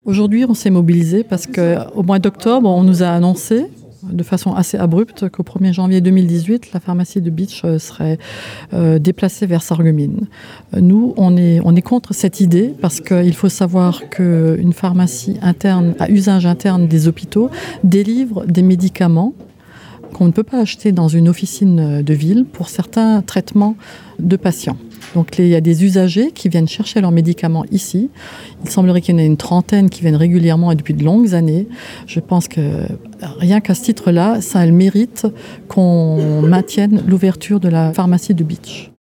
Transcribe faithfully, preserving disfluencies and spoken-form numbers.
Aujourd'hui, on s'est mobilisé parce qu'au mois d'octobre, on nous a annoncé de façon assez abrupte qu'au premier janvier deux mille dix-huit, la pharmacie de Bitche serait euh, déplacée vers Sarreguemines. Nous, on est, on est contre cette idée parce qu'il faut savoir qu'une pharmacie interne, à usage interne des hôpitaux, délivre des médicaments qu'on ne peut pas acheter dans une officine de ville pour certains traitements de patients. Donc il y a des usagers qui viennent chercher leurs médicaments ici. Il semblerait qu'il y en ait une trentaine qui viennent régulièrement et depuis de longues années. Je pense que rien qu'à ce titre-là, ça a le mérite qu'on maintienne l'ouverture de la pharmacie de Bitche.